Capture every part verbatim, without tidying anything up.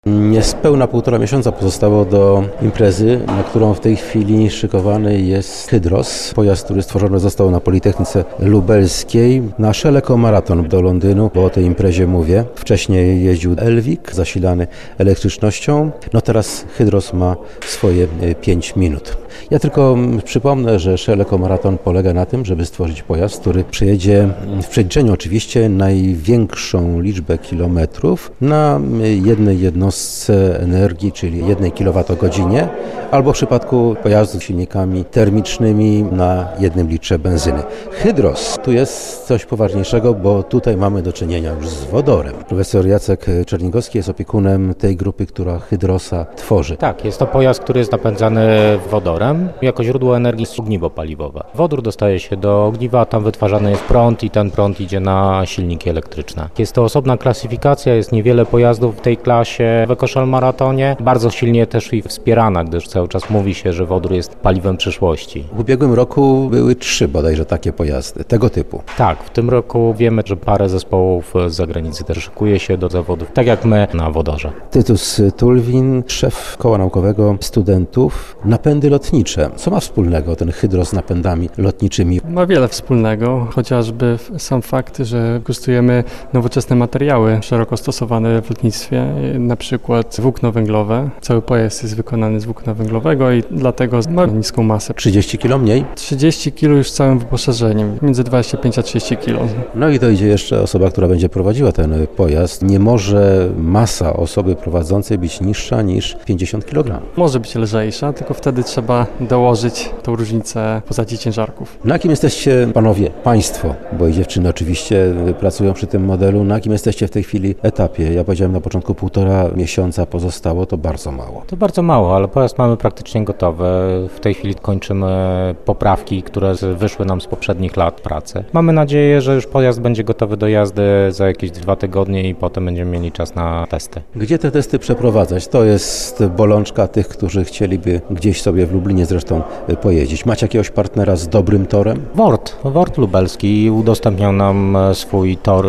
Niespełna półtora miesiąca pozostało do imprezy, na którą w tej chwili szykowany jest Hydros. Pojazd, który stworzony został na Politechnice Lubelskiej na Shell-Eco Marathon do Londynu, bo o tej imprezie mówię. Wcześniej jeździł Elwik zasilany elektrycznością, no teraz Hydros ma swoje pięć minut. Ja tylko przypomnę, że Shell-Eco Marathon polega na tym, żeby stworzyć pojazd, który przejedzie w przeliczeniu oczywiście największą liczbę kilometrów na jednej jednostce energii, czyli jednej kilowatogodzinie, albo w przypadku pojazdów z silnikami termicznymi na jednym litrze benzyny. Hydros tu jest coś poważniejszego, bo tutaj mamy do czynienia już z wodorem. Profesor Jacek Czernigowski jest opiekunem tej grupy, która Hydrosa tworzy. Tak, jest to pojazd, który jest napędzany wodorem. Jako źródło energii jest ogniwo paliwowe. Wodór dostaje się do ogniwa, tam wytwarzany jest prąd i ten prąd idzie na silniki elektryczne. Jest to osobna klasyfikacja, jest niewiele pojazdów w tej klasie w Eco Shell Maratonie. Bardzo silnie też i wspierana, gdyż cały czas mówi się, że wodór jest paliwem przyszłości. W ubiegłym roku były trzy bodajże takie pojazdy tego typu. Tak, w tym roku wiemy, że parę zespołów z zagranicy też szykuje się do zawodów, tak jak my na wodorze. Tytus Tulwin, szef koła naukowego studentów. Napędy lotnicze. Co ma wspólnego ten Hydros z napędami lotniczymi? Ma wiele wspólnego, chociażby sam fakt, że wykorzystujemy nowoczesne materiały szeroko stosowane w lotnictwie, na przykład włókno węglowe. Cały pojazd jest wykonany z włókna węglowego i dlatego ma niską masę. trzydzieści kilo mniej? trzydzieści kilo już z całym wyposażeniem, między dwadzieścia pięć a trzydzieści kilo. No i dojdzie jeszcze osoba, która będzie prowadziła ten pojazd. Nie może masa osoby prowadzącej być niższa niż pięćdziesiąt kilogramów. Może być lżejsza, tylko wtedy trzeba dołożyć tą różnicę w postaci ciężarków. Na jakim jesteście, panowie, państwo, bo i dziewczyny oczywiście pracują przy tym modelu, na jakim jesteście w tej chwili etapie? Ja powiedziałem na początku półtora miesiąca pozostało, to bardzo mało. To bardzo mało, ale pojazd mamy praktycznie gotowy. W tej chwili kończymy poprawki, które wyszły nam z poprzednich lat pracy. Mamy nadzieję, że już pojazd będzie gotowy do jazdy za jakieś dwa tygodnie i potem będziemy mieli czas na testy. Gdzie te testy przeprowadzać? To jest bolączka tych, którzy chcieliby gdzieś sobie w Lublinie zresztą pojeździć. Macie jakiegoś partnera z dobrym torem? Wort, Wort Lubelski udostępniał nam swój tor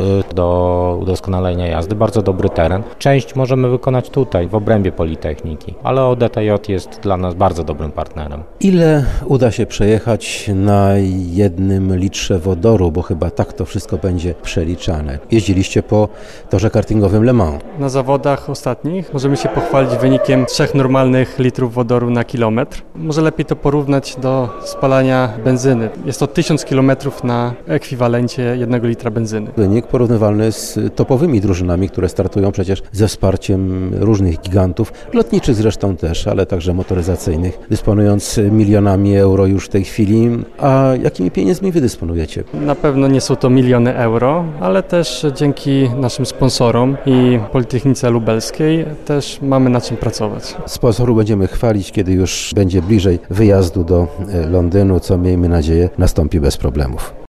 do udoskonalenia jazdy. Bardzo dobry teren. Część możemy wykonać tutaj, w obrębie Politechniki, ale O D T J jest dla nas bardzo dobrym partnerem. Ile uda się przejechać na jednym litrze wodoru, bo chyba tak to wszystko będzie przeliczane? Jeździliście po torze kartingowym Le Mans. Na zawodach ostatnich możemy się pochwalić wynikiem trzech normalnych litrów wodoru na kilometr. Może lepiej to porównać do spalania benzyny. Jest to tysiąc kilometrów na ekwiwalencie jednego litra benzyny. Wynik porównywalny z topowymi drużynami, które startują przecież ze wsparciem różnych gigantów, lotniczych zresztą też, ale także motoryzacyjnych, dysponując milionami euro już w tej chwili. A jakimi pieniędzmi wy dysponujecie? Na pewno nie są to miliony euro, ale też dzięki naszym sponsorom i Politechnice Lubelskiej też mamy na czym pracować. Sponsorów będziemy chwalić, kiedy już będzie bliżej wyjazdu do Londynu, co miejmy nadzieję nastąpi bez problemów.